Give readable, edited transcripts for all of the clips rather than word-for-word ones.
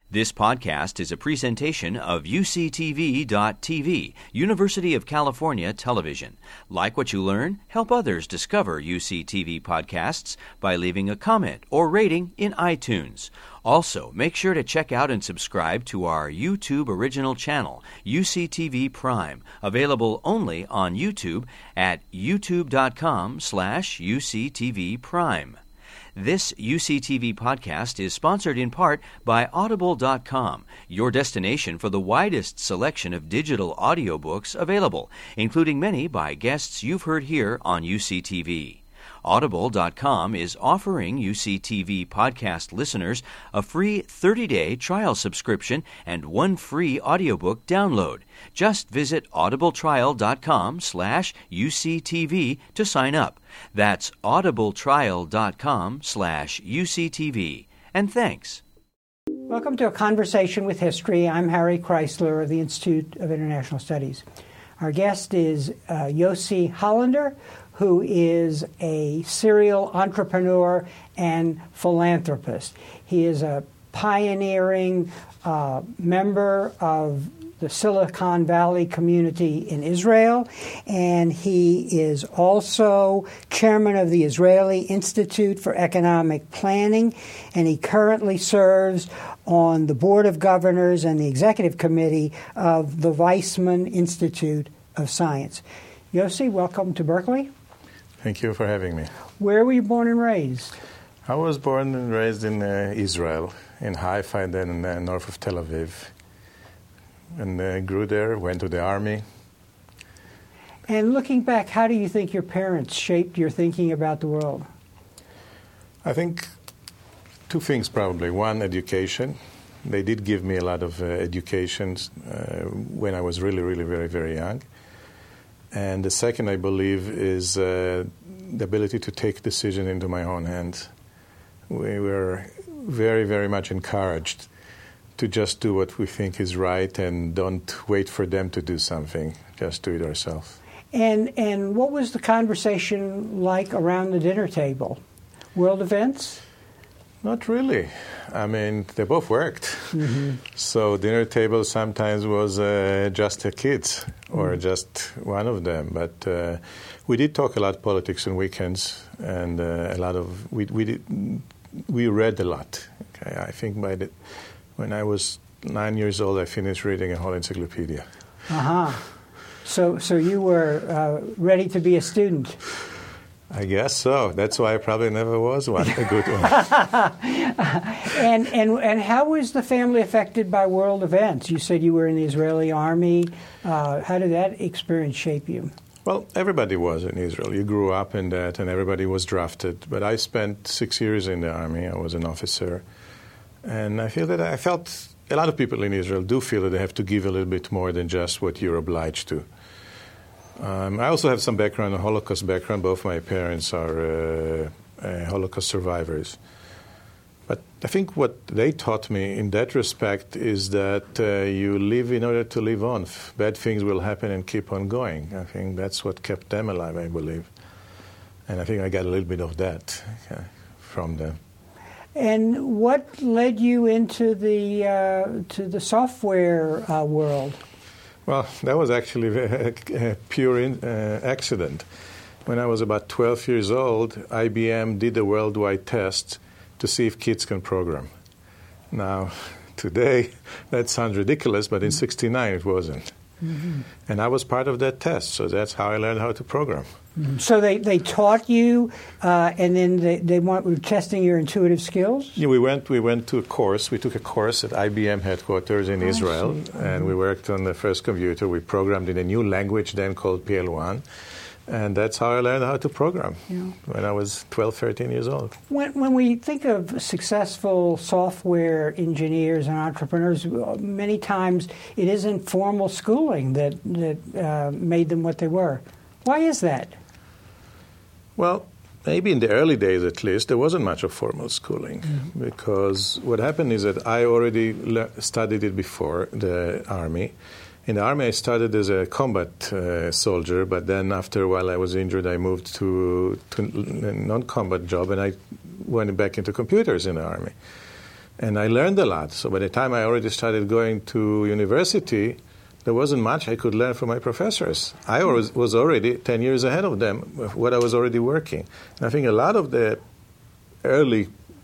This podcast is a presentation of UCTV.tv, University of California Television. Like what you learn? Help others discover UCTV podcasts by leaving a comment or rating in iTunes. Also, make sure to check out and subscribe to our YouTube original channel, UCTV Prime, available only on YouTube at youtube.com/UCTV Prime. This UCTV podcast is sponsored in part by Audible.com, your destination for the widest selection of digital audiobooks available, including many by guests you've heard here on UCTV. Audible.com is offering UCTV podcast listeners a free 30-day trial subscription and one free audiobook download. Just visit audibletrial.com/UCTV to sign up. That's audibletrial.com/UCTV. And thanks. Welcome to A Conversation with History. I'm Harry Chrysler of the Institute of International Studies. Our guest is Yossi Hollander, who is a serial entrepreneur and philanthropist. He is a pioneering member of the Silicon Valley community in Israel, and he is also chairman of the Israeli Institute for Economic Planning, and he currently serves on the Board of Governors and the Executive Committee of the Weizmann Institute of Science. Yossi, welcome to Berkeley. Thank you for having me. Where were you born and raised? I was born and raised in Israel, in Haifa, and then north of Tel Aviv. And grew there, went to the army. And looking back, how do you think your parents shaped your thinking about the world? I think two things probably. One, education. They did give me a lot of education when I was really, really very, very young. And the second, I believe, is the ability to take decision into my own hands. We were very, very much encouraged to just do what we think is right and don't wait for them to do something. Just do it ourselves. And what was the conversation like around the dinner table? World events? Not really. I mean, they both worked. Mm-hmm. So dinner table sometimes was just the kids or just one of them. But we did talk a lot politics on weekends, and a lot of we read a lot. Okay? I think when I was 9 years old, I finished reading a whole encyclopedia. Uh-huh. So you were ready to be a student. I guess so. That's why I probably never was one, a good one. And how was the family affected by world events? You said you were in the Israeli army. How did that experience shape you? Well, everybody was in Israel. You grew up in that, and everybody was drafted. But I spent 6 years in the army. I was an officer. And I felt a lot of people in Israel do feel that they have to give a little bit more than just what you're obliged to. I also have some background, a Holocaust background. Both my parents are Holocaust survivors. But I think what they taught me in that respect is that you live in order to live on. Bad things will happen and keep on going. I think that's what kept them alive, I believe. And I think I got a little bit of that from them. And what led you into the software world? Well, that was actually a pure accident. When I was about 12 years old, IBM did a worldwide test to see if kids can program. Now, today, that sounds ridiculous, but in '69 it wasn't. Mm-hmm. And I was part of that test, so that's how I learned how to program. Mm-hmm. So they taught you, and then they were testing your intuitive skills? Yeah, we went to a course. We took a course at IBM headquarters in Israel, and we worked on the first computer. We programmed in a new language then called PL1, and that's how I learned how to program when I was 12, 13 years old. When we think of successful software engineers and entrepreneurs, many times it isn't formal schooling that made them what they were. Why is that? Well, maybe in the early days at least, there wasn't much of formal schooling, because what happened is that I already studied it before the army. In the army, I started as a combat soldier, but then after a while I was injured, I moved to a non-combat job, and I went back into computers in the army. And I learned a lot. So by the time I already started going to university, there wasn't much I could learn from my professors. I was already 10 years ahead of them with what I was already working. And I think a lot of the early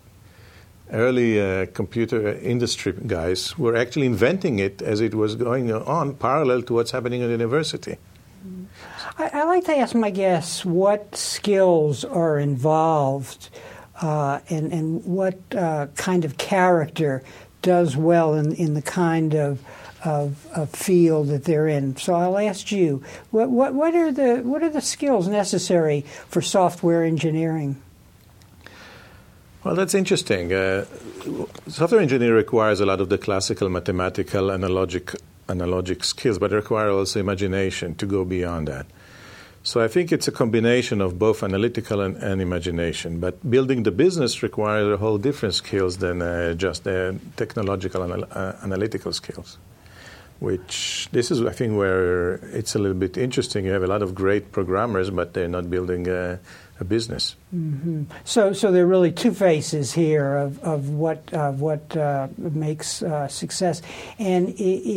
computer industry guys were actually inventing it as it was going on, parallel to what's happening at university. I like to ask my guests what skills are involved and what kind of character does well in the kind of field that they're in. So I'll ask you, what are the skills necessary for software engineering? Well, that's interesting. Software engineering requires a lot of the classical mathematical analogic skills, but it requires also imagination to go beyond that. So I think it's a combination of both analytical and imagination. But building the business requires a whole different skills than just the technological analytical skills. Which this is, I think, where it's a little bit interesting. You have a lot of great programmers, but they're not building a business. Mm-hmm. So there are really two faces here of what makes success. And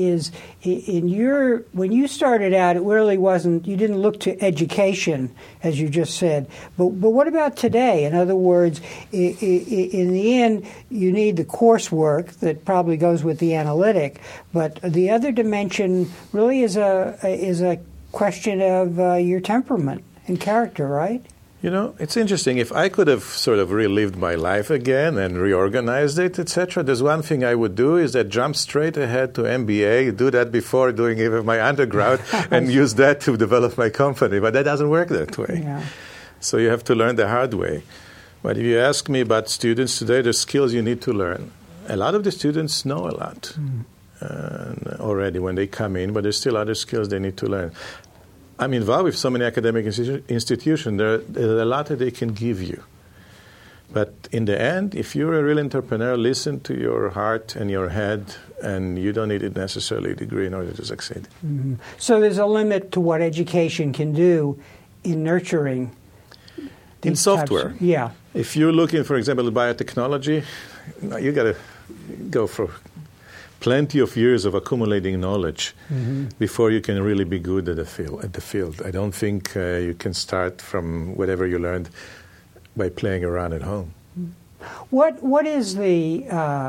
when you started out, it really wasn't. You didn't look to education, as you just said. But what about today? In other words, in the end, you need the coursework that probably goes with the analytic. But the other dimension really is a question of your temperament and character, right? You know, it's interesting. If I could have sort of relived my life again and reorganized it, etc., there's one thing I would do is that jump straight ahead to MBA, do that before doing even my undergrad, and use that to develop my company. But that doesn't work that way. Yeah. So you have to learn the hard way. But if you ask me about students today, the skills you need to learn, a lot of the students know a lot already when they come in, but there's still other skills they need to learn. I'm involved with so many academic institutions. There's a lot that they can give you. But in the end, if you're a real entrepreneur, listen to your heart and your head, and you don't need necessarily a degree in order to succeed. Mm-hmm. So there's a limit to what education can do in nurturing in software. Yeah. If you're looking, for example, at biotechnology, you got to go for plenty of years of accumulating knowledge before you can really be good at the field. I don't think you can start from whatever you learned by playing around at home. What is the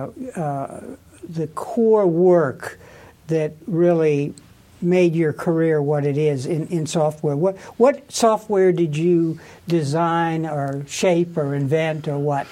core work that really made your career what it is in software? What software did you design or shape or invent or what?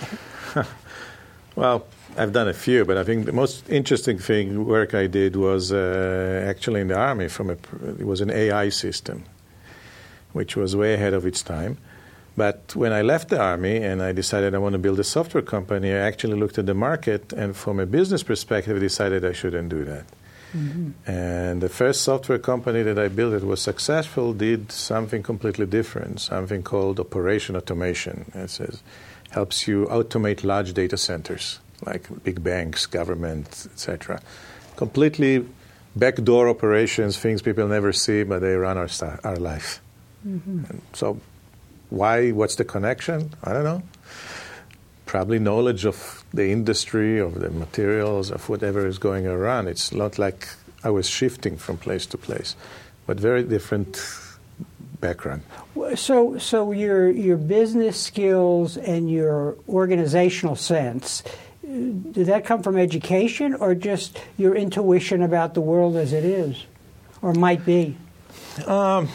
Well, I've done a few, but I think the most interesting work I did was actually in the Army. It was an AI system, which was way ahead of its time. But when I left the Army and I decided I want to build a software company, I actually looked at the market, and from a business perspective, I decided I shouldn't do that. Mm-hmm. And the first software company that I built that was successful did something completely different, something called operation automation. It says helps you automate large data centers, like big banks, government, etc. Completely backdoor operations, things people never see, but they run our life. Mm-hmm. And so why? What's the connection? I don't know. Probably knowledge of the industry, of the materials, of whatever is going around. It's not like I was shifting from place to place, but very different background. So your business skills and your organizational sense, did that come from education or just your intuition about the world as it is, or might be? I'd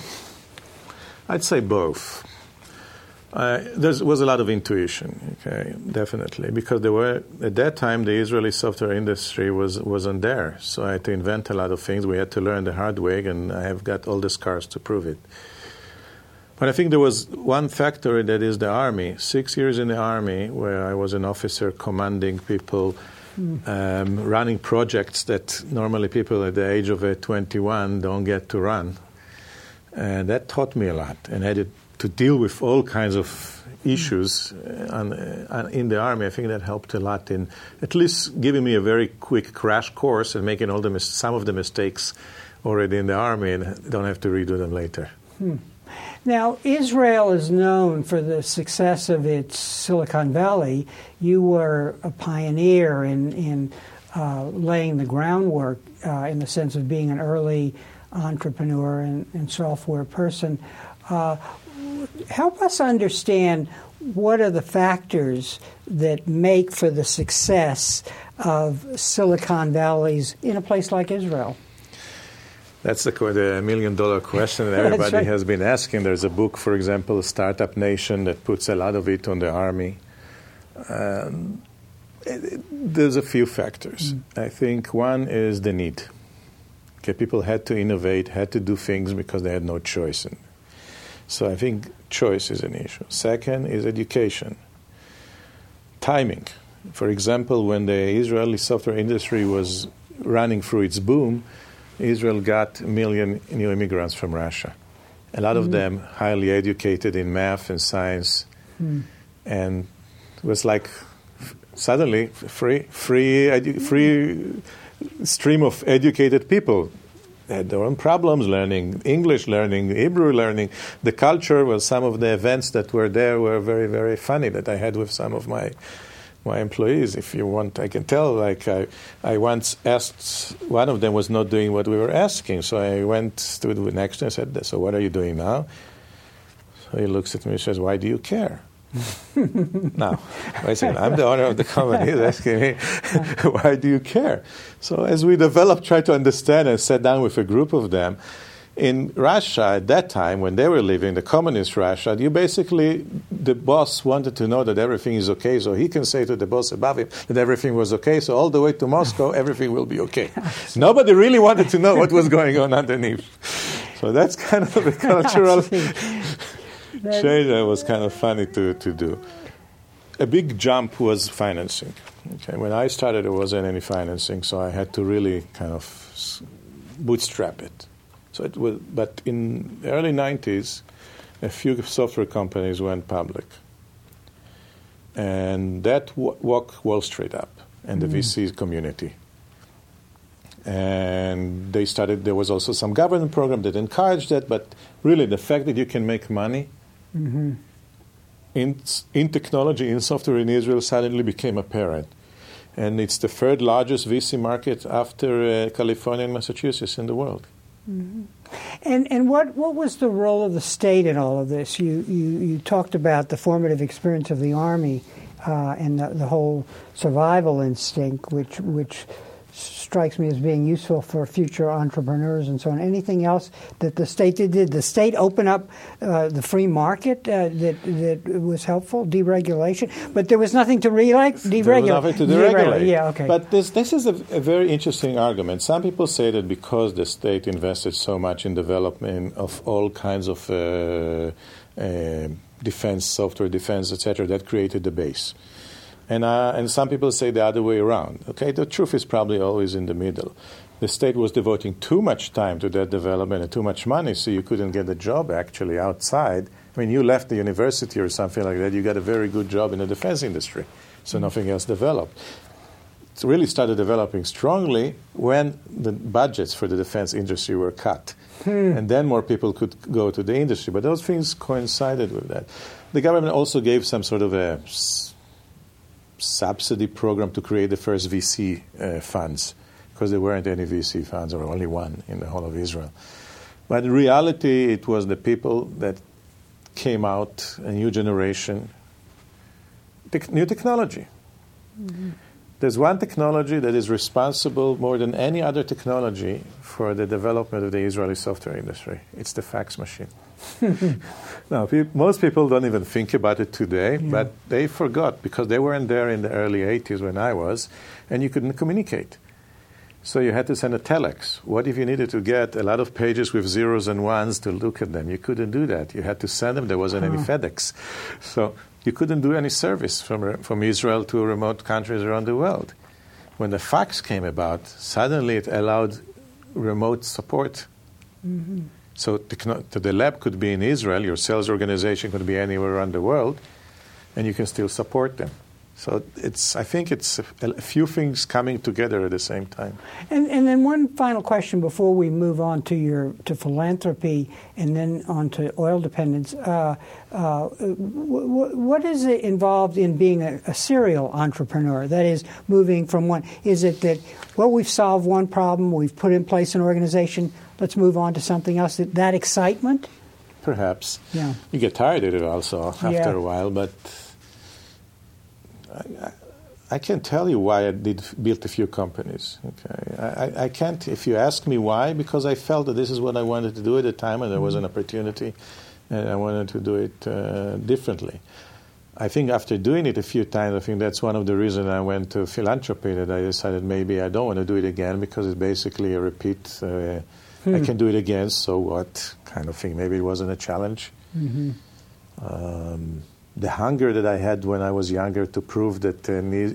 say both. There was a lot of intuition, okay, definitely, because there were at that time the Israeli software industry wasn't there, so I had to invent a lot of things. We had to learn the hard way, and I have got all the scars to prove it. But I think there was one factor that is the Army. 6 years in the Army, where I was an officer commanding people, running projects that normally people at the age of 21 don't get to run. And that taught me a lot, and I had to deal with all kinds of issues in the Army. I think that helped a lot in at least giving me a very quick crash course and making some of the mistakes already in the Army and don't have to redo them later. Now, Israel is known for the success of its Silicon Valley. You were a pioneer in laying the groundwork in the sense of being an early entrepreneur and software person. Help us understand what are the factors that make for the success of Silicon Valleys in a place like Israel? That's the $1 million question that everybody right. has been asking. There's a book, for example, Startup Nation, that puts a lot of it on the Army. There's a few factors. I think one is the need. Okay, people had to innovate, had to do things because they had no choice. So I think choice is an issue. Second is education. Timing. For example, when the Israeli software industry was running through its boom, Israel got 1 million new immigrants from Russia. A lot of them highly educated in math and science. And it was like suddenly free stream of educated people. They had their own problems learning English, learning Hebrew, learning the culture. Well, some of the events that were there were very, very funny that I had with some of my employees. If you want, I can tell. Like I once asked, one of them was not doing what we were asking, so I went to the next and said, "So what are you doing now?" So he looks at me and says, "Why do you care?" Now, wait a second, I'm the owner of the company. He's asking me, "Why do you care?" So as we developed, tried to understand and sat down with a group of them. In Russia, at that time, when they were living, the communist Russia, you basically, the boss wanted to know that everything is okay, so he can say to the boss above him that everything was okay, so all the way to Moscow, everything will be okay. Nobody really wanted to know what was going on underneath. So that's kind of a cultural change that was kind of funny to do. A big jump was financing. Okay, when I started, there wasn't any financing, so I had to really kind of bootstrap it. So it was, but in the early 90s, a few software companies went public. And that woke Wall Street up and the VC community. And they started, there was also some government program that encouraged that, but really the fact that you can make money in technology, in software in Israel suddenly became apparent. And it's the third largest VC market after California and Massachusetts in the world. And what was the role of the state in all of this? You talked about the formative experience of the Army and the whole survival instinct, which strikes me as being useful for future entrepreneurs and so on. Anything else that the state did? Did the state open up the free market that was helpful? Deregulation? But there was nothing to deregulate? There was nothing to deregulate. Yeah, okay. But this is a very interesting argument. Some people say that because the state invested so much in development of all kinds of defense, software defense, etc., that created the base. And some people say the other way around. Okay, the truth is probably always in the middle. The state was devoting too much time to that development and too much money, so you couldn't get a job actually outside. I mean, you left the university or something like that, you got a very good job in the defense industry, so nothing else developed. It really started developing strongly when the budgets for the defense industry were cut. And then more people could go to the industry. But those things coincided with that. The government also gave some sort of a subsidy program to create the first VC funds, because there weren't any VC funds, or only one in the whole of Israel. But in reality, it was the people that came out, a new generation, new technology. There's one technology that is responsible more than any other technology for the development of the Israeli software industry. It's the fax machine. Now, most people don't even think about it today, but they forgot because they weren't there in the early 80s when I was, and you couldn't communicate. So you had to send a telex. What if you needed to get a lot of pages with zeros and ones to look at them? You couldn't do that. You had to send them. There wasn't any FedEx. So you couldn't do any service from Israel to remote countries around the world. When the fax came about, suddenly it allowed remote support. So the lab could be in Israel, your sales organization could be anywhere around the world, and you can still support them. So I think it's a few things coming together at the same time. And then one final question before we move on to philanthropy and then on to oil dependence. What is it involved in being a serial entrepreneur? That is, moving from one. Is it that, well, we've solved one problem, we've put in place an organization, let's move on to something else? That excitement? Perhaps. Yeah. You get tired of it also after a while, but I can't tell you why I built a few companies. Okay, I can't. If you ask me why, because I felt that this is what I wanted to do at the time, and there was an opportunity, and I wanted to do it differently. I think after doing it a few times, I think that's one of the reasons I went to philanthropy. That I decided maybe I don't want to do it again because it's basically a repeat. I can do it again, so what kind of thing? Maybe it wasn't a challenge. Mm-hmm. The hunger that I had when I was younger to prove that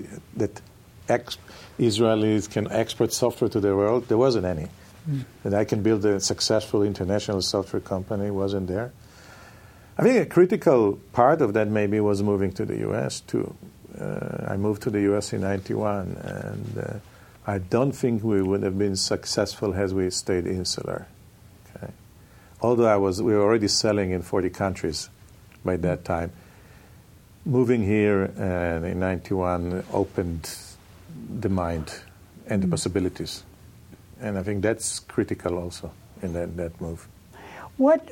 Israelis can export software to the world, there wasn't any. That I can build a successful international software company wasn't there. I think a critical part of that maybe was moving to the U.S. too. I moved to the U.S. in 91, and I don't think we would have been successful had we stayed insular. Okay? Although we were already selling in 40 countries by that time. Moving here in 91 opened the mind and the possibilities. And I think that's critical also in that move. What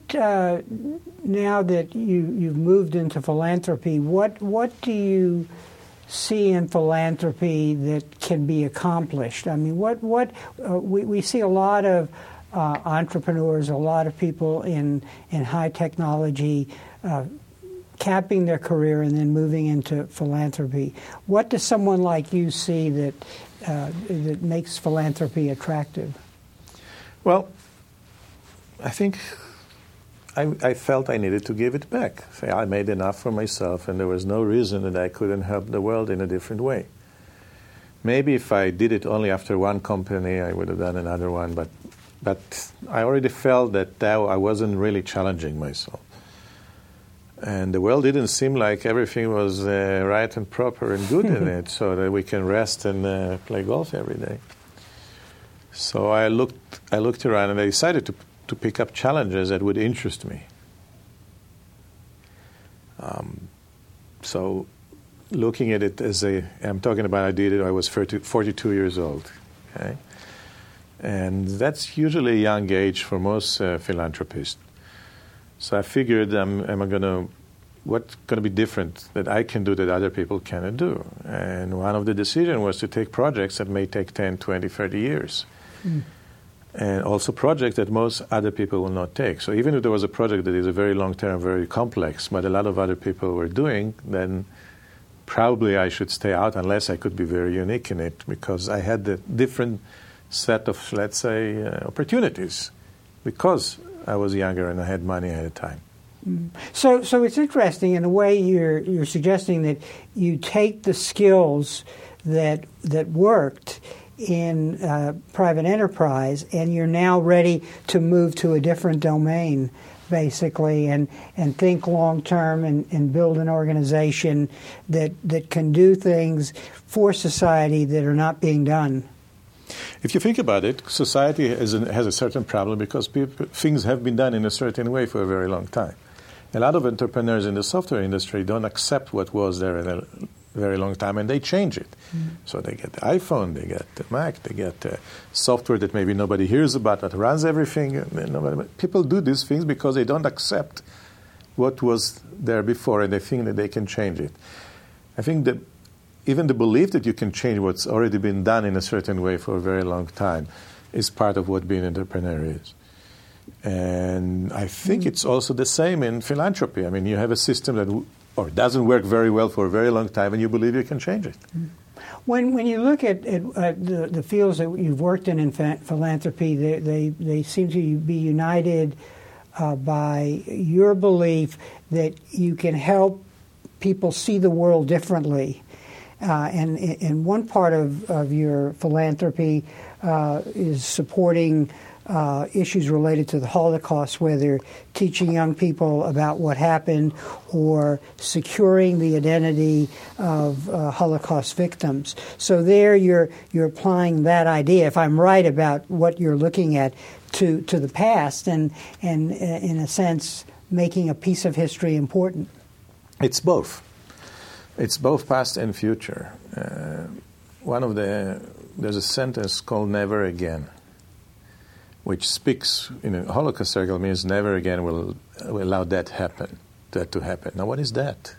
now that you've moved into philanthropy, what do you see in philanthropy that can be accomplished? I mean, we see a lot of entrepreneurs, a lot of people in high technology capping their career and then moving into philanthropy. What does someone like you see that makes philanthropy attractive? Well, I think I felt I needed to give it back. I made enough for myself, and there was no reason that I couldn't help the world in a different way. Maybe if I did it only after one company, I would have done another one, but I already felt that I wasn't really challenging myself. And the world didn't seem like everything was right and proper and good in it, so that we can rest and play golf every day. So I looked around and I decided to pick up challenges that would interest me. So looking at it I'm talking about I did it, I was 42 years old. Okay? And that's usually a young age for most philanthropists. So I figured, what's going to be different that I can do that other people cannot do? And one of the decisions was to take projects that may take 10, 20, 30 years. And also projects that most other people will not take. So even if there was a project that is a very long-term, very complex, but a lot of other people were doing, then probably I should stay out unless I could be very unique in it, because I had a different set of, let's say, opportunities because I was younger and I had money ahead of time. So it's interesting in a way you're suggesting that you take the skills that worked in private enterprise and you're now ready to move to a different domain, basically, and think long term and build an organization that can do things for society that are not being done. If you think about it, society has a certain problem because things have been done in a certain way for a very long time. A lot of entrepreneurs in the software industry don't accept what was there in a very long time, and they change it. So they get the iPhone, they get the Mac, they get software that maybe nobody hears about that runs everything. People do these things because they don't accept what was there before, and they think that they can change it. I think that even the belief that you can change what's already been done in a certain way for a very long time is part of what being an entrepreneur is. And I think it's also the same in philanthropy. I mean, you have a system that doesn't work very well for a very long time, and you believe you can change it. When you look at the fields that you've worked in philanthropy, they seem to be united by your belief that you can help people see the world differently. And one part of your philanthropy is supporting issues related to the Holocaust, whether teaching young people about what happened or securing the identity of Holocaust victims. So there you're applying that idea, if I'm right about what you're looking at, to the past and in a sense making a piece of history important. It's both. It's both past and future. There's a sentence called "never again," which speaks in a Holocaust circle means never again will allow that to happen. Now, what is that?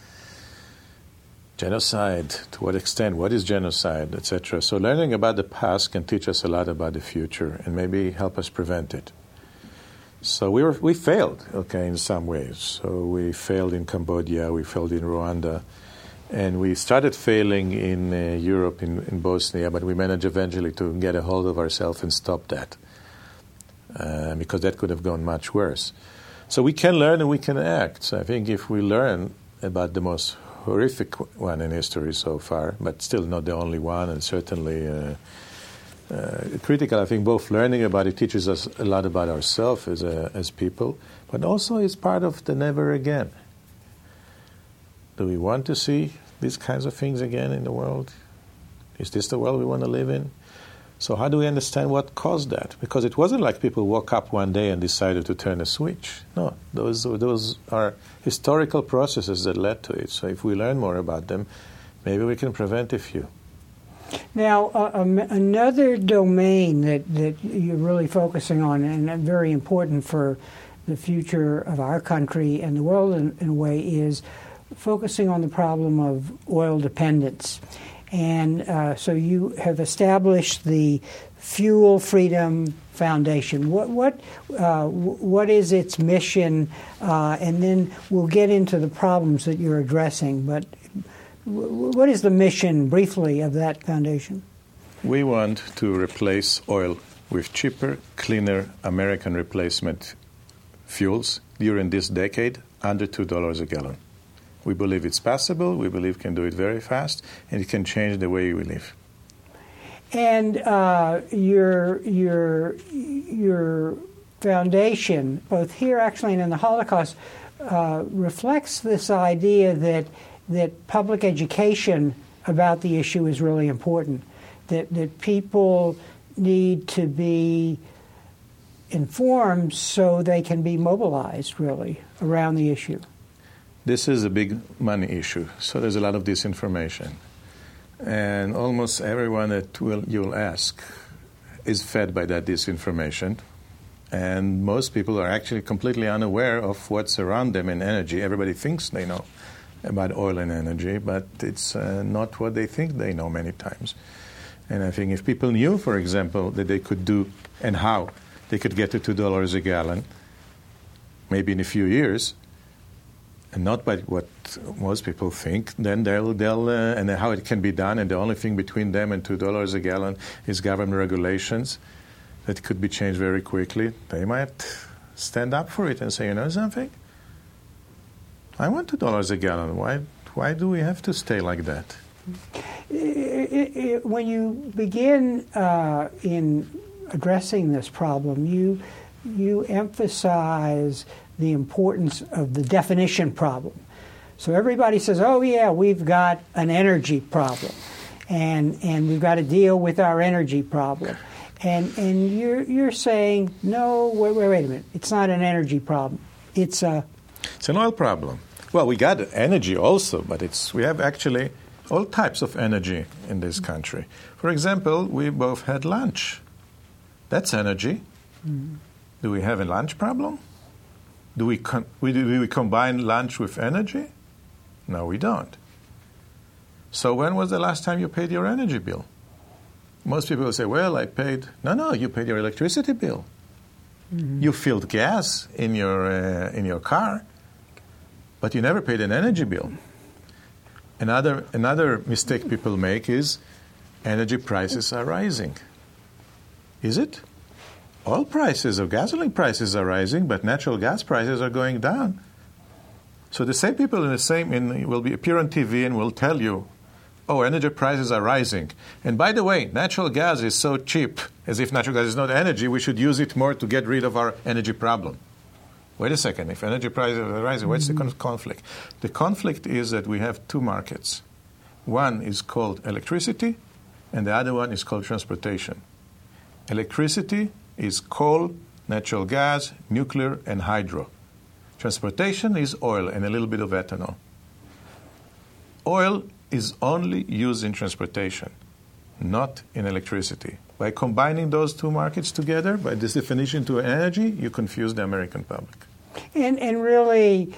Genocide. To what extent? What is genocide, etc.? So learning about the past can teach us a lot about the future and maybe help us prevent it. So we failed, in some ways. So we failed in Cambodia, we failed in Rwanda, and we started failing in Europe, in Bosnia, but we managed eventually to get a hold of ourselves and stop that, because that could have gone much worse. So we can learn and we can act. So I think if we learn about the most horrific one in history so far, but still not the only one, and certainly critical. I think both learning about it teaches us a lot about ourselves as people, but also is part of the never again. Do we want to see these kinds of things again in the world? Is this the world we want to live in? So how do we understand what caused that? Because it wasn't like people woke up one day and decided to turn a switch. No, those are historical processes that led to it. So if we learn more about them, maybe we can prevent a few. Now, another domain that you're really focusing on, and very important for the future of our country and the world in a way, is focusing on the problem of oil dependence. And so you have established the Fuel Freedom Foundation. What is its mission? And then we'll get into the problems that you're addressing. But what is the mission, briefly, of that foundation? We want to replace oil with cheaper, cleaner American replacement fuels during this decade, under $2 a gallon. We believe it's possible. We believe we can do it very fast, and it can change the way we live. And your foundation, both here actually and in the Holocaust, reflects this idea that public education about the issue is really important. That people need to be informed so they can be mobilized, really, around the issue. This is a big money issue, so there's a lot of disinformation. And almost everyone that you'll ask is fed by that disinformation. And most people are actually completely unaware of what's around them in energy. Everybody thinks they know about oil and energy, but it's not what they think they know many times. And I think if people knew, for example, that they could do and how they could get to $2 a gallon, maybe in a few years, and not by what most people think, then they'll and how it can be done, and the only thing between them and $2 a gallon is government regulations that could be changed very quickly. They might stand up for it and say, you know something? I want $2 a gallon. Why do we have to stay like that? When you begin in addressing this problem, you emphasize the importance of the definition problem. So everybody says, oh, yeah, we've got an energy problem, and we've got to deal with our energy problem. And you're saying, no, wait a minute, it's not an energy problem. It's an oil problem. Well, we got energy also, but we have actually all types of energy in this country. For example, we both had lunch. That's energy. Mm-hmm. Do we have a lunch problem? Do we combine lunch with energy? No, we don't. So when was the last time you paid your energy bill? Most people will say, well, I paid. No, you paid your electricity bill. Mm-hmm. You filled gas in your car, but you never paid an energy bill. Another mistake people make is energy prices are rising. Is it? Oil prices or gasoline prices are rising, but natural gas prices are going down. So the same people will appear on TV and will tell you, oh, energy prices are rising. And by the way, natural gas is so cheap As if natural gas is not energy, we should use it more to get rid of our energy problem. Wait a second. If energy prices are rising, what's the conflict? The conflict is that we have two markets. One is called electricity, and the other one is called transportation. Electricity is coal, natural gas, nuclear, and hydro. Transportation is oil and a little bit of ethanol. Oil is only used in transportation, not in electricity. By combining those two markets together, by this definition to energy, you confuse the American public. And really,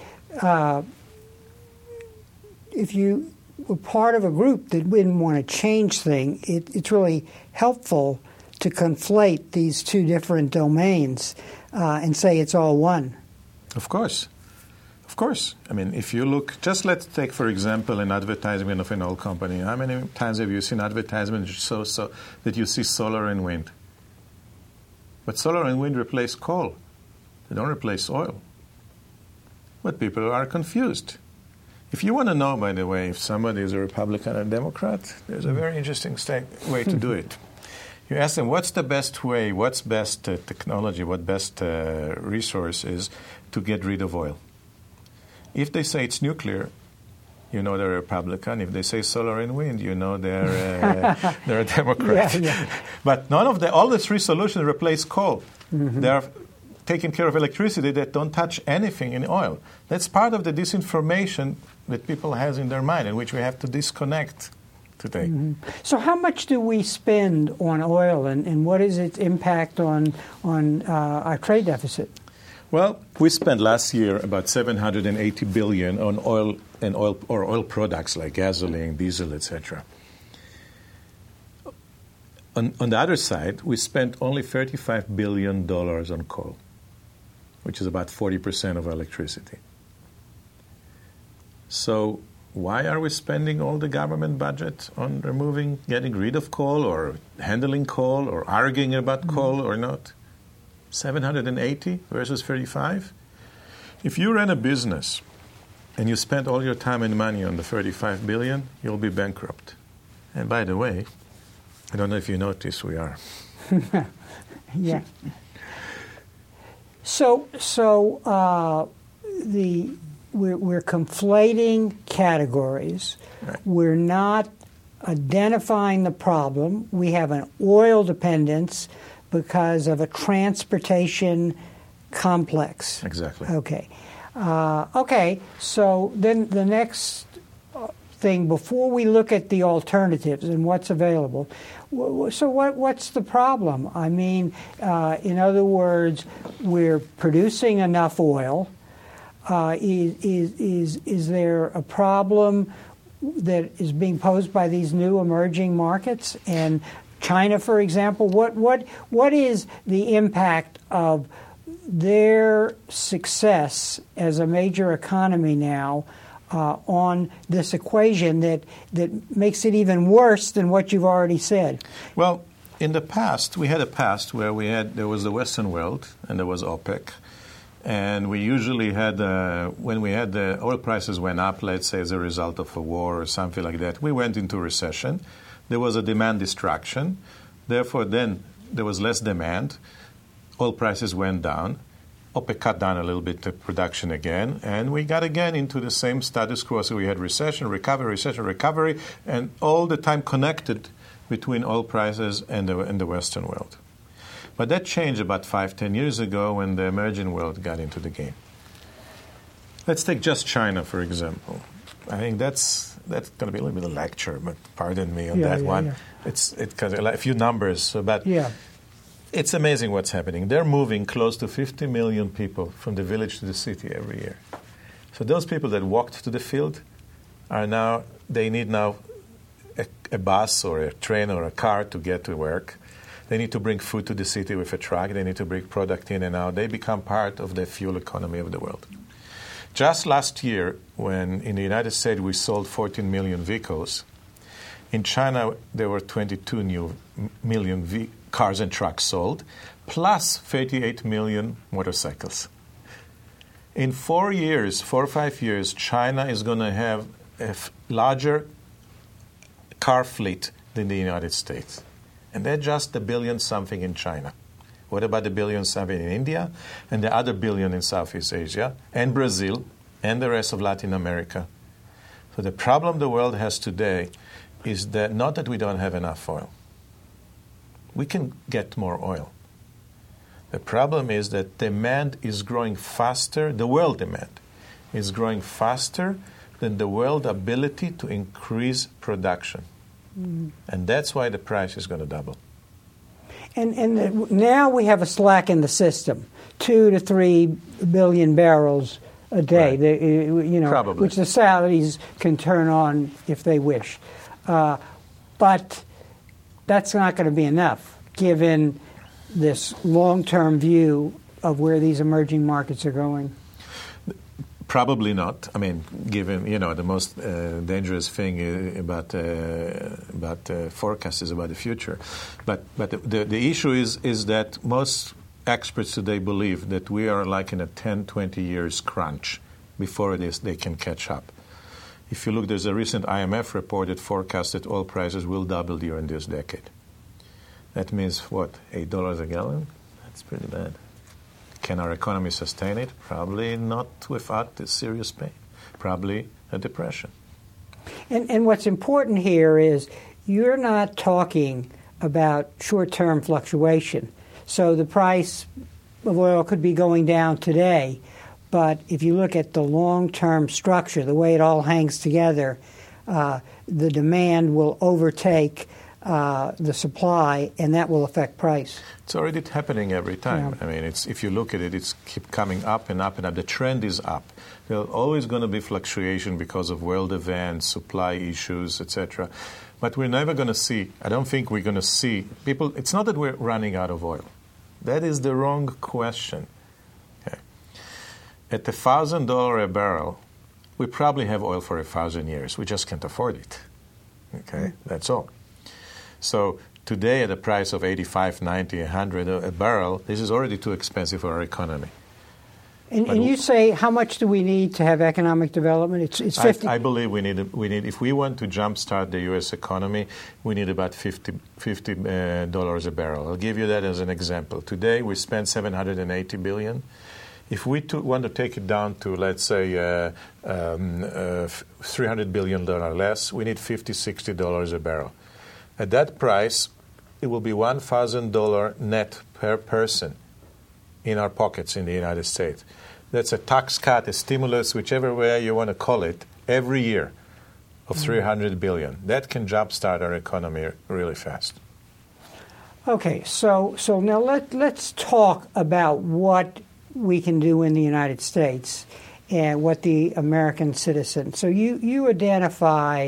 if you were part of a group that didn't want to change things, it's really helpful to conflate these two different domains and say it's all one. Of course. Of course. I mean, if you look, just let's take, for example, an advertisement of an oil company. How many times have you seen advertisements so that you see solar and wind? But solar and wind replace coal. They don't replace oil. But people are confused. If you want to know, by the way, if somebody is a Republican or Democrat, there's a very interesting way to do it. You ask them, what's the best way, what's best technology, what best resource is to get rid of oil? If they say it's nuclear, you know they're a Republican. If they say solar and wind, you know they're a Democrat. Yeah. But all the three solutions replace coal. Mm-hmm. They are taking care of electricity that don't touch anything in oil. That's part of the disinformation that people have in their mind, and which we have to disconnect today. Mm-hmm. So how much do we spend on oil, and what is its impact on our trade deficit? Well, we spent last year about $780 billion on oil and oil products like gasoline, diesel, etc. On the other side, we spent only $35 billion on coal, which is about 40% of our electricity. So why are we spending all the government budget on getting rid of coal or handling coal or arguing about coal or not? 780 versus 35? If you run a business and you spend all your time and money on the 35 billion, you'll be bankrupt. And by the way, I don't know if you noticed, we are. Yeah. So we're conflating categories. Right. We're not identifying the problem. We have an oil dependence because of a transportation complex. Exactly. Okay. So then the next thing, before we look at the alternatives and what's available, so what's the problem? I mean, in other words, we're producing enough oil. Is there a problem that is being posed by these new emerging markets? And China, for example, what is the impact of their success as a major economy now on this equation that makes it even worse than what you've already said? Well, in the past, we had a past where there was the Western world and there was OPEC. And we usually had, when we had the oil prices went up, let's say as a result of a war or something like that, we went into recession. There was a demand destruction. Therefore, then there was less demand. Oil prices went down. OPEC cut down a little bit the production again. And we got again into the same status quo. So we had recession, recovery, and all the time connected between oil prices and the Western world. But that changed about 5-10 years ago when the emerging world got into the game. Let's take just China, for example. I think that's going to be a little bit of a lecture, but pardon me on that one. Yeah. It's a few numbers, but it's amazing what's happening. They're moving close to 50 million people from the village to the city every year. So those people that walked to the field they need now a bus or a train or a car to get to work. They need to bring food to the city with a truck. They need to bring product in and out. They become part of the fuel economy of the world. Just last year, when in the United States we sold 14 million vehicles, in China there were 22 million cars and trucks sold, plus 38 million motorcycles. In 4 or 5 years, China is going to have a larger car fleet than the United States. And they're just a billion something in China. What about the billion something in India and the other billion in Southeast Asia and Brazil and the rest of Latin America? So the problem the world has today is that not that we don't have enough oil. We can get more oil. The problem is that demand is growing faster, the world demand is growing faster than the world ability to increase production. And that's why the price is going to double. And now we have a slack in the system, 2 to 3 billion barrels a day, right. Probably. Which the Saudis can turn on if they wish. But that's not going to be enough, given this long-term view of where these emerging markets are going. Probably not. I mean, given, the most dangerous thing about forecasts is about the future. But the issue is that most experts today believe that we are like in a 10, 20 years crunch before they can catch up. If you look, there's a recent IMF report that forecasts that oil prices will double during this decade. That means, what, $8 a gallon? That's pretty bad. Can our economy sustain it? Probably not without this serious pain. Probably a depression. And what's important here is you're not talking about short-term fluctuation. So the price of oil could be going down today, but if you look at the long-term structure, the way it all hangs together, the demand will overtake the supply, and that will affect price. It's already happening every time. Yeah. I mean, if you look at it, it's keep coming up and up and up. The trend is up. There's always going to be fluctuation because of world events, supply issues, etc. But we're never going to see, I don't think we're going to see, people, it's not that we're running out of oil. That is the wrong question. Okay. At $1,000 a barrel, we probably have oil for 1,000 years. We just can't afford it. Okay, that's all. So today at a price of 85, 90, 100 a barrel, this is already too expensive for our economy. And you say, how much do we need to have economic development? It's 50. I believe we need, if we want to jumpstart the U.S. economy, we need about $50 a barrel. I'll give you that as an example. Today we spend $780 billion. If we want to take it down to, let's say, $300 billion less, we need $50, $60 a barrel. At that price, it will be $1,000 net per person in our pockets in the United States. That's a tax cut, a stimulus, whichever way you want to call it, every year of $300 billion. That can jumpstart our economy really fast. Okay, so now let's talk about what we can do in the United States and what the American citizen. So you identify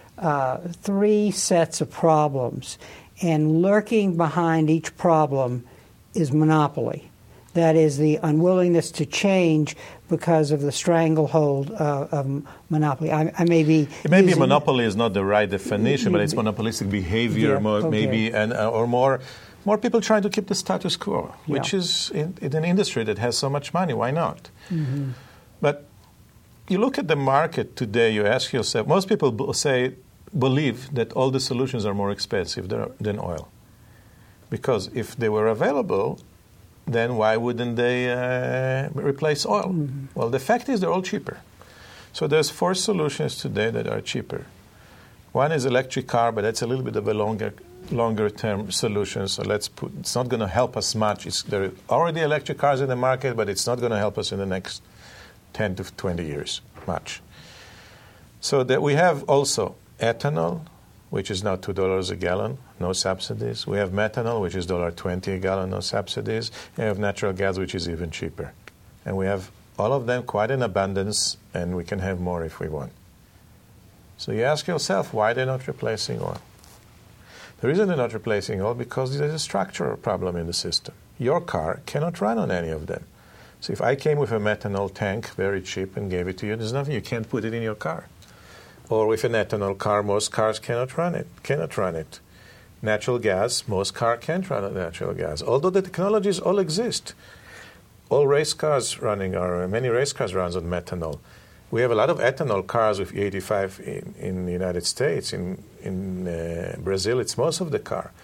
3 sets of problems, and lurking behind each problem is monopoly. That is the unwillingness to change because of the stranglehold of monopoly. I may be. Maybe monopoly is not the right definition, but it's monopolistic behavior, maybe, and or more people trying to keep the status quo, which is in an industry that has so much money. Why not? Mm-hmm. But you look at the market today. You ask yourself. Most people believe that all the solutions are more expensive than oil, because if they were available, then why wouldn't they replace oil? Mm-hmm. Well, the fact is they're all cheaper. So there's 4 solutions today that are cheaper. One is electric car, but that's a little bit of a longer-term solution. So it's not going to help us much. There are already electric cars in the market, but it's not going to help us in the next 10 to 20 years much. So that we have also ethanol, which is now $2 a gallon, no subsidies. We have methanol, which is $1.20 a gallon, no subsidies. We have natural gas, which is even cheaper. And we have all of them quite in abundance, and we can have more if we want. So you ask yourself, why they're not replacing oil? The reason they're not replacing oil because there's a structural problem in the system. Your car cannot run on any of them. So if I came with a methanol tank, very cheap, and gave it to you, there's nothing, you can't put it in your car. Or with an ethanol car, most cars cannot run it. Natural gas, most cars can't run on natural gas. Although the technologies all exist. Many race cars run on methanol. We have a lot of ethanol cars with E85 in the United States. In Brazil, it's most of the car.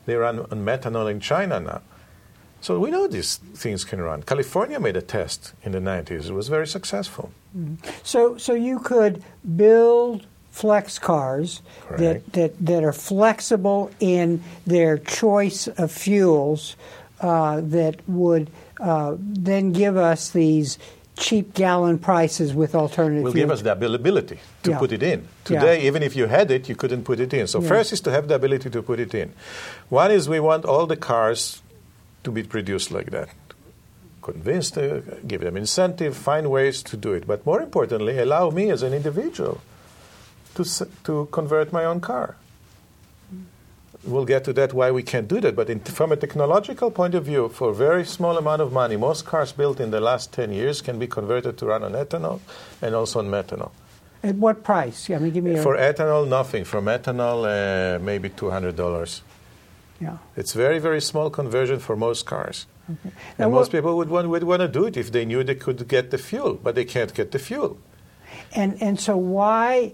They run on methanol in China now. So we know these things can run. California made a test in the 90s. It was very successful. So you could build flex cars that are flexible in their choice of fuels that would then give us these cheap gallon prices with alternative fuels. Will give us the ability to put it in. Today, even if you had it, you couldn't put it in. So first is to have the ability to put it in. One is we want all the cars to be produced like that. Convince them, give them incentive, find ways to do it. But more importantly, allow me as an individual to convert my own car. We'll get to that, why we can't do that. But from a technological point of view, for a very small amount of money, most cars built in the last 10 years can be converted to run on ethanol and also on methanol. At what price? I mean, give me For ethanol, nothing. For methanol, maybe $200. Yeah. It's very, very small conversion for most cars. Okay. And most people would want to do it if they knew they could get the fuel, but they can't get the fuel. And so why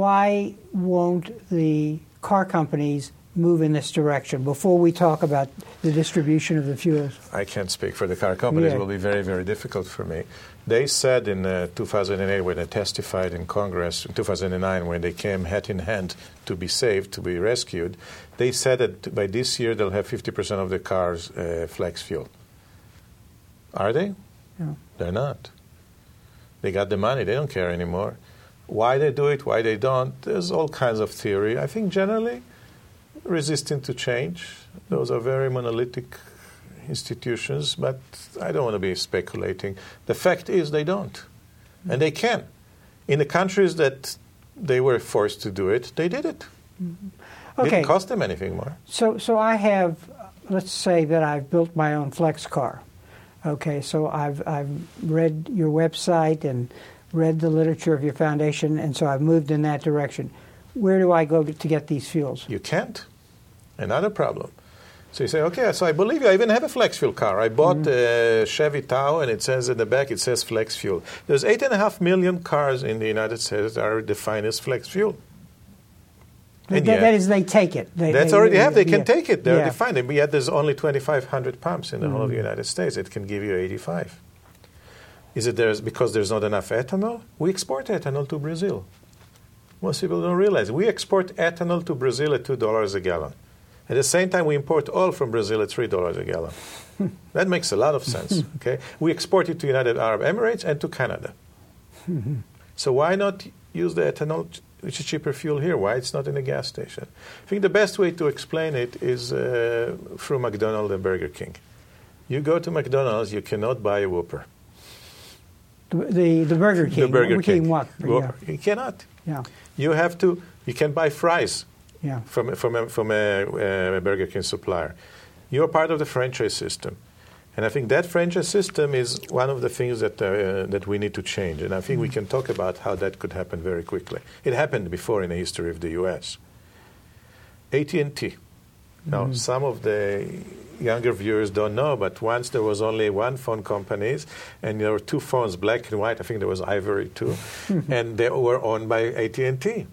won't the car companies move in this direction before we talk about the distribution of the fuels? I can't speak for the car companies. It will be very, very difficult for me. They said in 2008 when they testified in Congress, in 2009 when they came hand in hand to be saved, to be rescued, they said that by this year they'll have 50% of the cars flex fuel. Are they? No. They're not. They got the money. They don't care anymore. Why they do it, why they don't, there's all kinds of theory. I think generally resistant to change. Those are very monolithic institutions, but I don't want to be speculating. The fact is they don't, and they can. In the countries that they were forced to do it, they did it. Okay. It didn't cost them anything more. So I have, let's say that I've built my own flex car. Okay, so I've read your website and read the literature of your foundation, and so I've moved in that direction. Where do I go to get these fuels? You can't. Another problem. So you say, okay, so I believe you. I even have a flex fuel car. I bought a Chevy Tahoe, and it says in the back, it says flex fuel. There's 8.5 million cars in the United States that are defined as flex fuel. That is, they take it. They already have. They can take it. They're defined. And yet there's only 2,500 pumps in the whole of the United States. It can give you 85. Is it because there's not enough ethanol? We export ethanol to Brazil. Most people don't realize. We export ethanol to Brazil at $2 a gallon. At the same time, we import oil from Brazil at $3 a gallon. That makes a lot of sense. Okay, we export it to United Arab Emirates and to Canada. So why not use the ethanol, which is cheaper fuel here? Why it's not in a gas station? I think the best way to explain it is through McDonald's and Burger King. You go to McDonald's, you cannot buy a Whopper. The Burger King. The Burger King. What? You cannot. Yeah. You have to. You can buy fries. Yeah. From a Burger King supplier. You're part of the franchise system. And I think that franchise system is one of the things that we need to change. And I think we can talk about how that could happen very quickly. It happened before in the history of the U.S. AT&T. Now, some of the younger viewers don't know, but once there was only one phone company, and there were two phones, black and white. I think there was Ivory too. And they were owned by AT&T.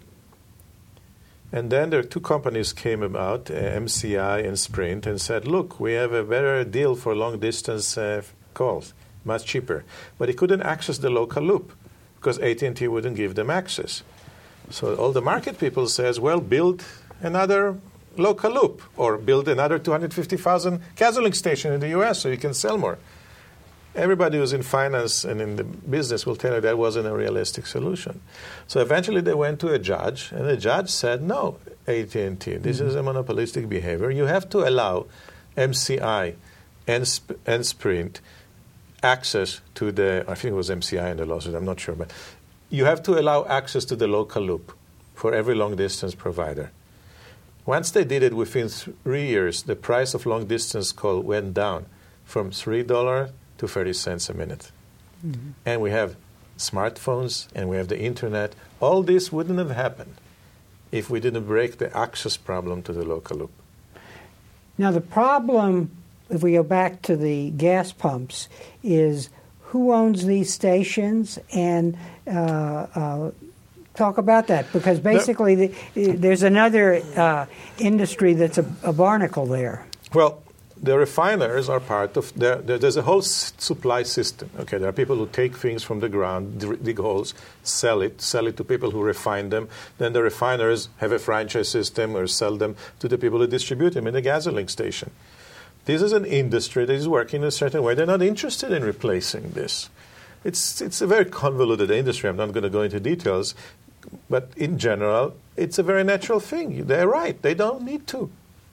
And then there two companies came about, MCI and Sprint, and said, look, we have a better deal for long-distance calls, much cheaper. But they couldn't access the local loop because AT&T wouldn't give them access. So all the market people says, well, build another local loop or build another 250,000 gasoline station in the U.S. so you can sell more. Everybody who's in finance and in the business will tell you that wasn't a realistic solution. So eventually they went to a judge, and the judge said, no, AT&T, this is a monopolistic behavior. You have to allow MCI and Sprint access to the, I think it was MCI in the lawsuit, I'm not sure, but you have to allow access to the local loop for every long-distance provider. Once they did it, within 3 years, the price of long-distance call went down from $3 to 30 cents a minute. And we have smartphones and we have the internet. All this wouldn't have happened if we didn't break the access problem to the local loop. Now the problem, if we go back to the gas pumps, is who owns these stations, and talk about that, because basically there's another industry that's a barnacle there. Well, the refiners are part of there's a whole supply system. Okay, there are people who take things from the ground, dig holes, sell it to people who refine them. Then the refiners have a franchise system or sell them to the people who distribute them in the gasoline station. This is an industry that is working in a certain way. They're not interested in replacing this. It's a very convoluted industry. I'm not going to go into details, but in general, it's a very natural thing. They're right. They don't need to.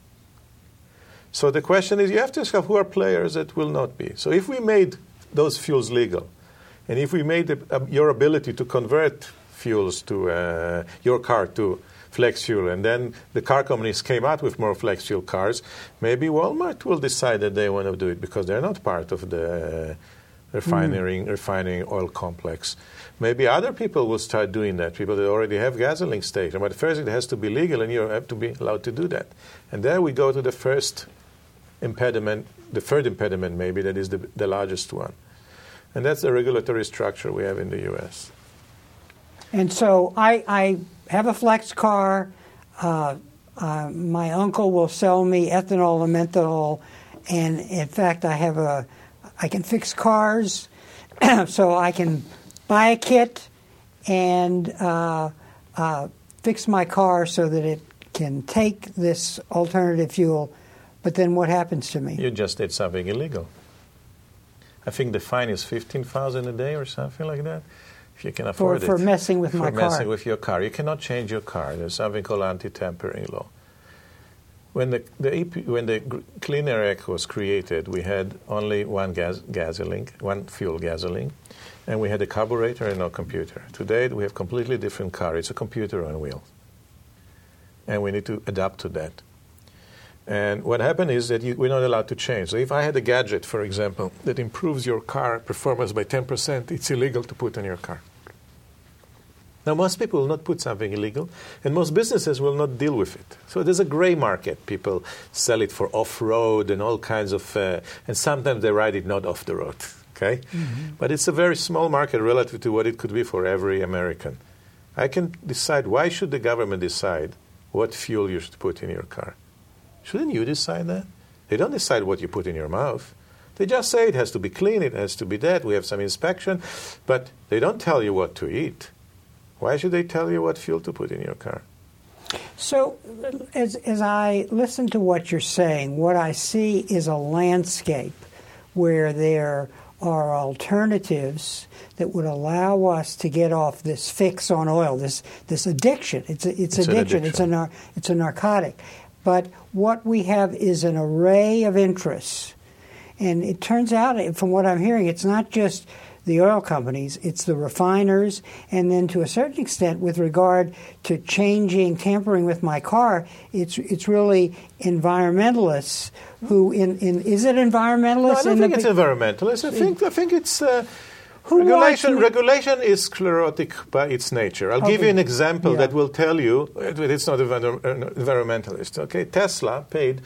So the question is, you have to ask who are players that will not be. So if we made those fuels legal, and if we made your ability to convert fuels to your car to flex fuel, and then the car companies came out with more flex fuel cars, maybe Walmart will decide that they want to do it because they're not part of the refining oil complex. Maybe other people will start doing that, people that already have gasoline stations. But first it has to be legal, and you have to be allowed to do that. And there we go to the first impediment, the third impediment maybe, that is the largest one. And that's the regulatory structure we have in the U.S. And so I have a flex car. My uncle will sell me ethanol and menthol. And in fact, I can fix cars, so I can buy a kit and fix my car so that it can take this alternative fuel. But then what happens to me? You just did something illegal. I think the fine is $15,000 a day or something like that, if you can afford for messing with my car. For messing with your car. You cannot change your car. There's something called anti-tampering law. When the Clean Air Act was created, we had only one fuel gasoline, and we had a carburetor and no computer. Today, we have completely different car. It's a computer on wheels. And we need to adapt to that. And what happened is that we're not allowed to change. So if I had a gadget, for example, that improves your car performance by 10%, it's illegal to put on your car. Now, most people will not put something illegal, and most businesses will not deal with it. So there's a gray market. People sell it for off-road and all kinds of, and sometimes they ride it not off the road. Okay, but it's a very small market relative to what it could be for every American. I can decide. Why should the government decide what fuel you should put in your car? Shouldn't you decide that? They don't decide what you put in your mouth. They just say it has to be clean, it has to be that, we have some inspection, but they don't tell you what to eat. Why should they tell you what fuel to put in your car? So as I listen to what you're saying, what I see is a landscape where there are alternatives that would allow us to get off this fix on oil, this addiction. It's addiction. It's a narcotic. But what we have is an array of interests. And it turns out, from what I'm hearing, it's not just the oil companies, it's the refiners, and then to a certain extent, with regard to tampering with my car, it's really environmentalists who, is it environmentalists? No, I don't think it's environmentalists. I think it's... Regulation is sclerotic by its nature. I'll give you an example that will tell you it's not environmentalist. Okay, Tesla paid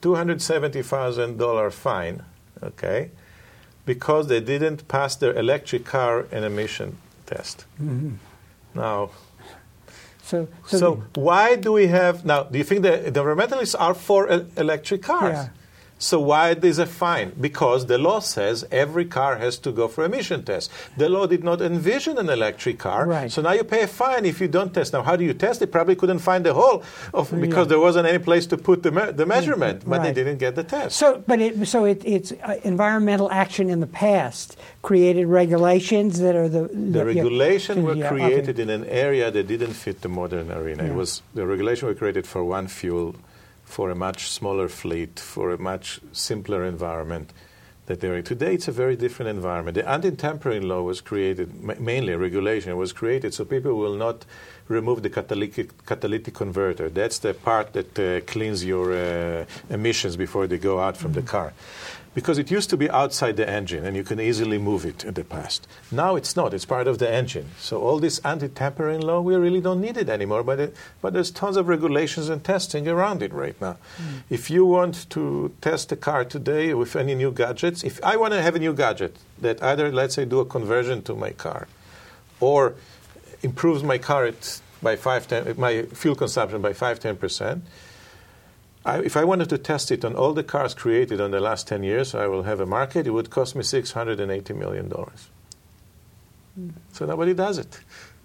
$270,000 fine, okay, because they didn't pass their electric car an emission test. Mm-hmm. Now, so why do we have now? Do you think the environmentalists are for electric cars? Yeah. So why there's a fine? Because the law says every car has to go for emission tests. The law did not envision an electric car, right. So now you pay a fine if you don't test. Now, how do you test? They probably couldn't find the hole because there wasn't any place to put the measurement, but they didn't get the test. So it's environmental action in the past created regulations that are the regulation were created in an area that didn't fit the modern arena. Yeah. The regulation were created for one fuel, for a much smaller fleet, for a much simpler environment that they're in. Today, it's a very different environment. The anti-tampering law was created, mainly a regulation, was created so people will not remove the catalytic converter. That's the part that cleans your emissions before they go out from the car. Because it used to be outside the engine, and you can easily move it in the past. Now it's not. It's part of the engine. So all this anti-tampering law, we really don't need it anymore. But there's tons of regulations and testing around it right now. If you want to test a car today with any new gadgets, if I want to have a new gadget that either, let's say, do a conversion to my car, or improves my car my fuel consumption by 5-10%. If I wanted to test it on all the cars created in the last 10 years, I will have a market. It would cost me $680 million. So nobody does it.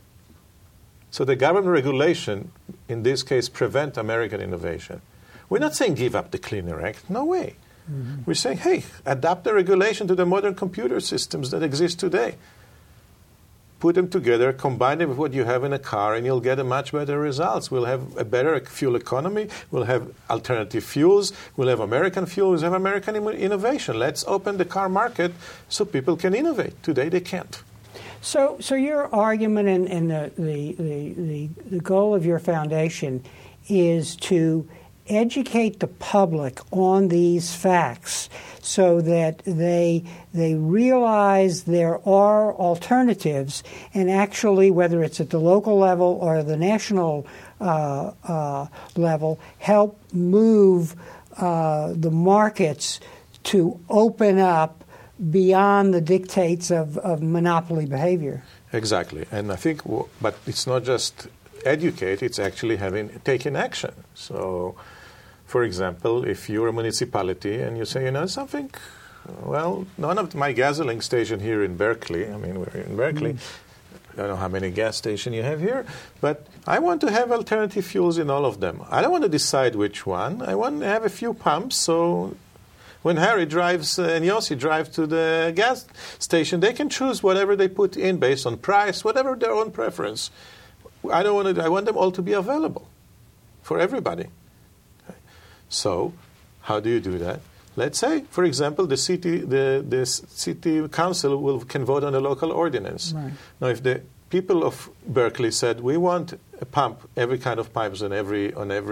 So the government regulation, in this case, prevent American innovation. We're not saying give up the Clean Air Act. No way. Mm-hmm. We're saying, hey, adapt the regulation to the modern computer systems that exist today. Put them together, combine them with what you have in a car, and you'll get a much better results. We'll have a better fuel economy. We'll have alternative fuels. We'll have American fuels. We'll have American innovation. Let's open the car market so people can innovate. Today they can't. So your argument and the goal of your foundation is to educate the public on these facts so that they realize there are alternatives, and actually, whether it's at the local level or the national level, help move the markets to open up beyond the dictates of monopoly behavior. Exactly. And I think, but it's not just educate, it's actually taking action. So, for example, if you're a municipality and you say, something, well, none of my gasoline station here in Berkeley, we're in Berkeley, I don't know how many gas stations you have here, but I want to have alternative fuels in all of them. I don't want to decide which one. I want to have a few pumps, so when Harry drives and Yossi drive to the gas station, they can choose whatever they put in based on price, whatever their own preference. I want them all to be available for everybody. Okay. So, how do you do that? Let's say, for example, the city council can vote on a local ordinance. Right. Now, if the people of Berkeley said we want a pump, every kind of pipes on every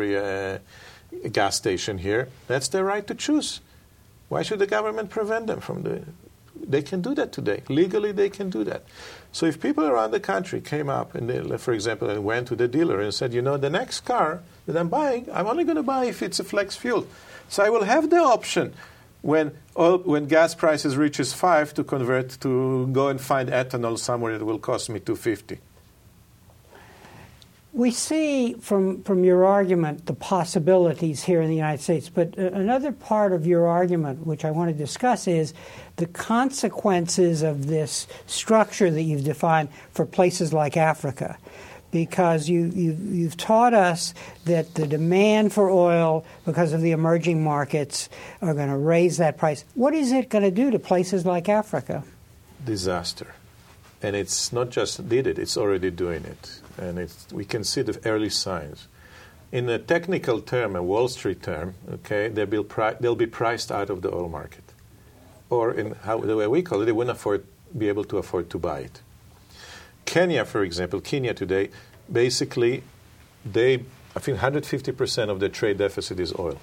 gas station here, that's their right to choose. Why should the government prevent them from doing it? They can do that today. Legally, they can do that. So if people around the country came up, and for example, and went to the dealer and said, the next car that I'm buying, I'm only going to buy if it's a flex fuel. So I will have the option when gas prices reaches 5 to convert to go and find ethanol somewhere that will cost me $2.50. We see from your argument the possibilities here in the United States, but another part of your argument, which I want to discuss, is the consequences of this structure that you've defined for places like Africa. Because you've taught us that the demand for oil, because of the emerging markets, are going to raise that price. What is it going to do to places like Africa? Disaster. And it's not just did it, it's already doing it. And we can see the early signs. In a technical term, a Wall Street term, okay, they'll be priced out of the oil market. Or the way we call it, they wouldn't be able to afford to buy it. Kenya, for example, today, basically, I think 150% of their trade deficit is oil.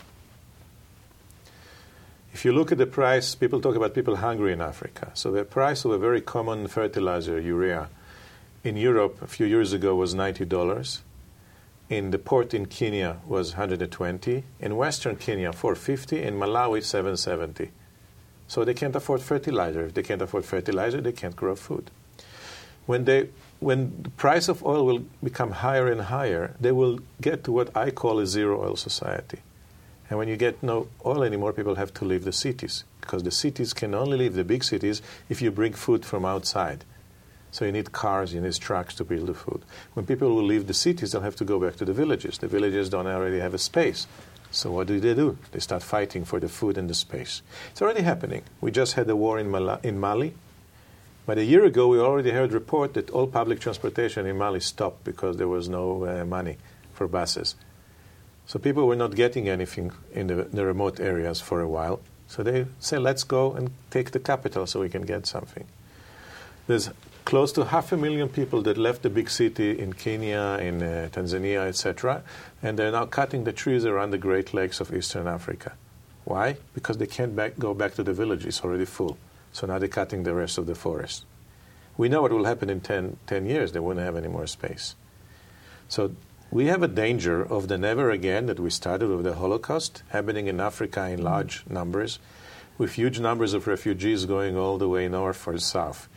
If you look at the price, people talk about people hungry in Africa. So the price of a very common fertilizer, urea, in Europe a few years ago was $90. In the port in Kenya was $120. In Western Kenya, $450. In Malawi, $770. So they can't afford fertilizer. If they can't afford fertilizer, they can't grow food. When the price of oil will become higher and higher, they will get to what I call a zero oil society. And when you get no oil anymore, people have to leave the cities, because the cities can only leave the big cities if you bring food from outside. So you need cars, you need trucks to build the food. When people will leave the cities, they'll have to go back to the villages. The villages don't already have a space. So what do? They start fighting for the food and the space. It's already happening. We just had a war in Mali. But a year ago, we already heard a report that all public transportation in Mali stopped because there was no money for buses. So people were not getting anything in the remote areas for a while. So they say, let's go and take the capital so we can get something. There's close to 500,000 people that left the big city in Kenya, in Tanzania, etc., and they're now cutting the trees around the Great Lakes of Eastern Africa. Why? Because they can't go back to the village. It's already full. So now they're cutting the rest of the forest. We know what will happen in 10 years. They won't have any more space. So we have a danger of the never again that we started with the Holocaust happening in Africa in large numbers, with huge numbers of refugees going all the way north or south.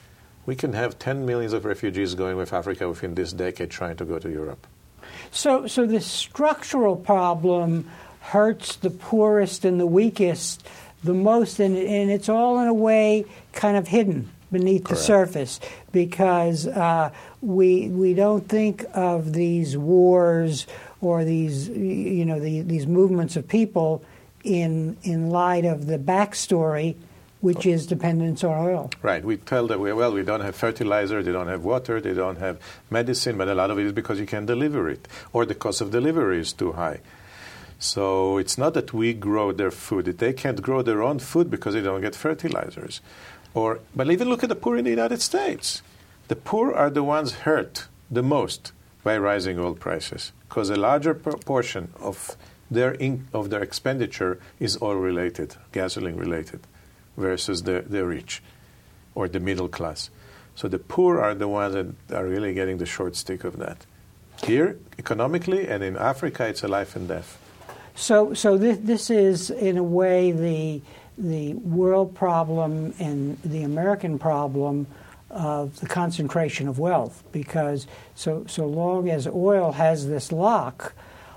We can have 10 millions of refugees going with Africa within this decade trying to go to Europe. So the structural problem hurts the poorest and the weakest the most, and it's all in a way kind of hidden beneath Correct. the surface, because we don't think of these wars or these these movements of people in light of the backstory, which is dependence on oil. Right. We tell them, well, we don't have fertilizer, they don't have water, they don't have medicine, but a lot of it is because you can't deliver it, or the cost of delivery is too high. So it's not that we grow their food. They can't grow their own food because they don't get fertilizers. But even look at the poor in the United States. The poor are the ones hurt the most by rising oil prices, because a larger portion of their expenditure is oil-related, gasoline-related, versus the rich or the middle class. So the poor are the ones that are really getting the short stick of that. Here, economically, and in Africa, it's a life and death. So this is, in a way, the world problem and the American problem of the concentration of wealth, because so long as oil has this lock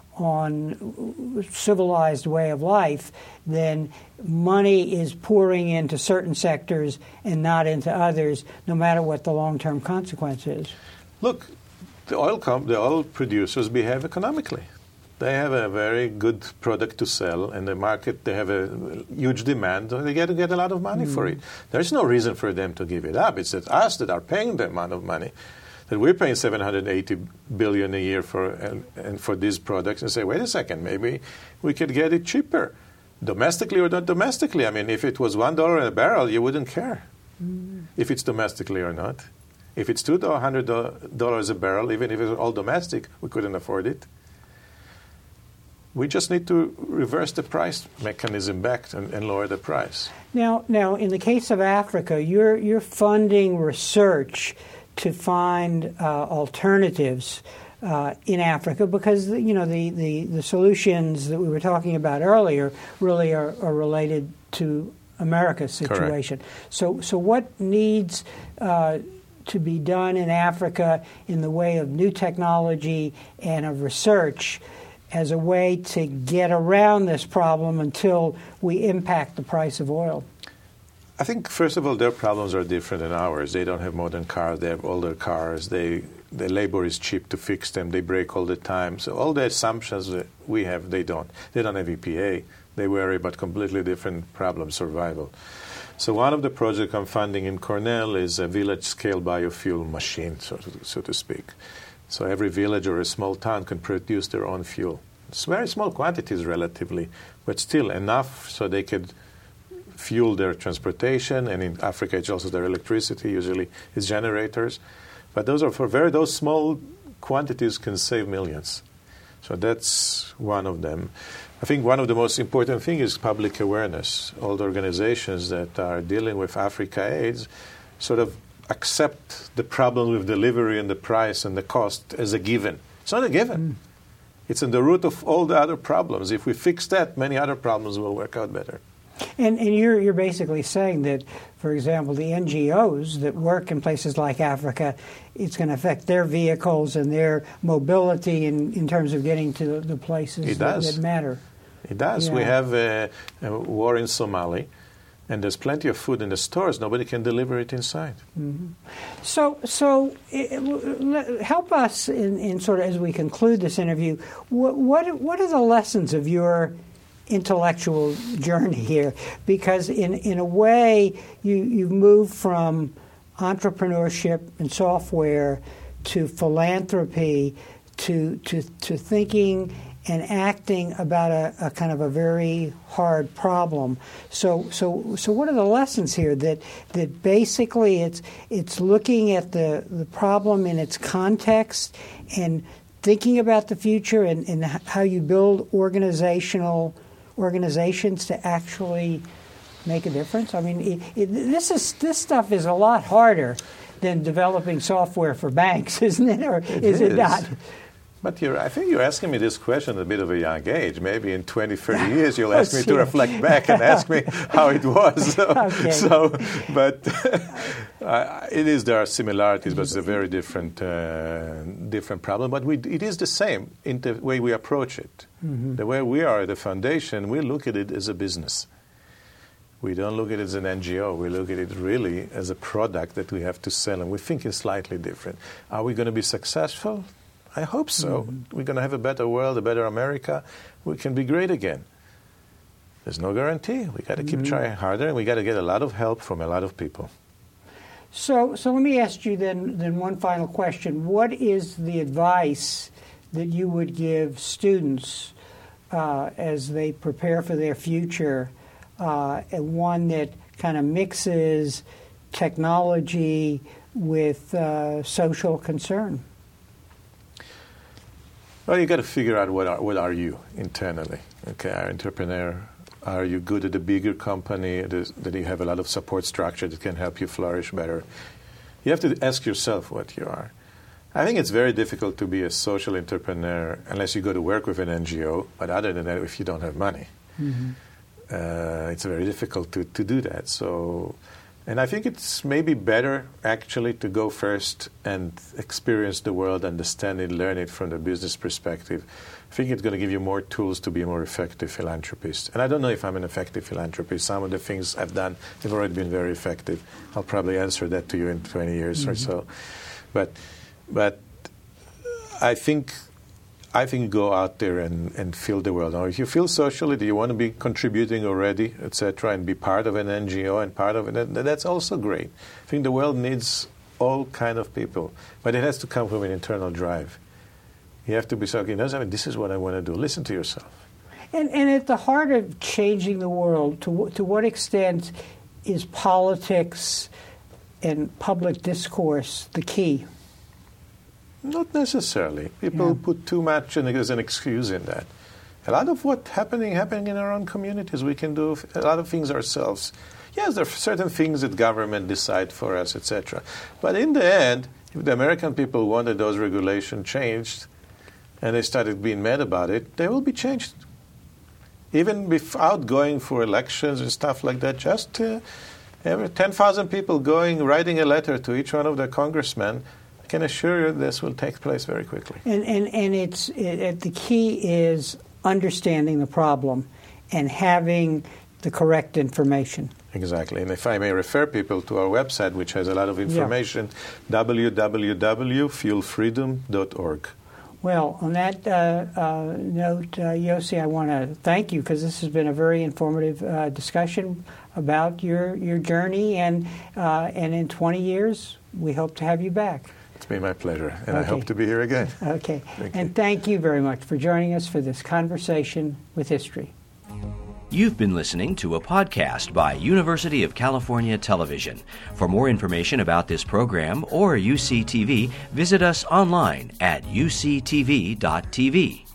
on civilized way of life, then money is pouring into certain sectors and not into others, no matter what the long-term consequence is. Look, the oil producers behave economically. They have a very good product to sell, and the market, they have a huge demand, and they get a lot of money for it. There's no reason for them to give it up. It's that us that are paying the amount of money, that we're paying $780 billion a year for these products, and say, wait a second, maybe we could get it cheaper, domestically or not domestically. I mean, if it was $1 a barrel, you wouldn't care if it's domestically or not. If it's $200 a barrel, even if it's all domestic, we couldn't afford it. We just need to reverse the price mechanism back and lower the price. Now, in the case of Africa, you're funding research to find alternatives in Africa, because the solutions that we were talking about earlier really are related to America's situation. Correct. So what needs to be done in Africa in the way of new technology and of research as a way to get around this problem until we impact the price of oil? I think, first of all, their problems are different than ours. They don't have modern cars. They have older cars. The labor is cheap to fix them. They break all the time. So all the assumptions that we have, they don't. They don't have EPA. They worry about completely different problems, survival. So one of the projects I'm funding in Cornell is a village-scale biofuel machine, so to speak. So every village or a small town can produce their own fuel. It's very small quantities relatively, but still enough so they could fuel their transportation, and in Africa it's also their electricity, usually it's generators. But those small quantities can save millions. So that's one of them. I think one of the most important things is public awareness. All the organizations that are dealing with Africa AIDS sort of accept the problem with delivery and the price and the cost as a given. It's not a given. It's in the root of all the other problems. If we fix that, many other problems will work out better. And you're basically saying that, for example, the NGOs that work in places like Africa, it's going to affect their vehicles and their mobility in terms of getting to the places that matter. It does. Yeah. We have a war in Somalia, and there's plenty of food in the stores. Nobody can deliver it inside. Mm-hmm. So help us in sort of, as we conclude this interview, what are the lessons of your intellectual journey here? Because in a way, you've moved from entrepreneurship and software to philanthropy to thinking and acting about a kind of a very hard problem. So what are the lessons here? That basically it's looking at the problem in its context and thinking about the future and how you build organizations to actually make a difference. I mean, this stuff is a lot harder than developing software for banks, isn't it? Or is it not? But I think you're asking me this question at a bit of a young age. Maybe in 20, 30 years you'll ask me to reflect back and ask me how it was. But there are similarities, but it's a very different problem. But it is the same in the way we approach it. Mm-hmm. The way we are at the foundation, we look at it as a business. We don't look at it as an NGO. We look at it really as a product that we have to sell, and we think it's slightly different. Are we going to be successful? I hope so. Mm-hmm. We're going to have a better world, a better America. We can be great again. There's no guarantee. We got to keep trying harder, and we got to get a lot of help from a lot of people. So let me ask you then one final question. What is the advice that you would give students as they prepare for their future, and one that kind of mixes technology with social concern? Well, you got to figure out what are you internally. Okay, are you an entrepreneur? Are you good at a bigger company that you have a lot of support structure that can help you flourish better? You have to ask yourself what you are. I think it's very difficult to be a social entrepreneur unless you go to work with an NGO. But other than that, if you don't have money, it's very difficult to do that. And I think it's maybe better, actually, to go first and experience the world, understand it, learn it from the business perspective. I think it's going to give you more tools to be a more effective philanthropist. And I don't know if I'm an effective philanthropist. Some of the things I've done have already been very effective. I'll probably answer that to you in 20 years or so. But I think go out there and feel the world. Now, if you feel socially, do you want to be contributing already, etc., and be part of an NGO and part of it, that's also great. I think the world needs all kind of people, but it has to come from an internal drive. You have to be saying, this is what I want to do. Listen to yourself. And at the heart of changing the world, to what extent is politics and public discourse the key? Not necessarily. People put too much as an excuse in that. A lot of what's happening in our own communities. We can do a lot of things ourselves. Yes, there are certain things that government decide for us, etc. But in the end, if the American people wanted those regulations changed and they started being mad about it, they will be changed. Even without going for elections and stuff like that, just every 10,000 people writing a letter to each one of their congressmen, I can assure you this will take place very quickly. And the key is understanding the problem and having the correct information. Exactly. And if I may refer people to our website, which has a lot of information, www.fuelfreedom.org. Well, on that note, Yossi, I want to thank you because this has been a very informative discussion about your journey, and in 20 years, we hope to have you back. It's been my pleasure, and I hope to be here again. Okay. Thank you very much for joining us for this conversation with history. You've been listening to a podcast by University of California Television. For more information about this program or UCTV, visit us online at uctv.tv.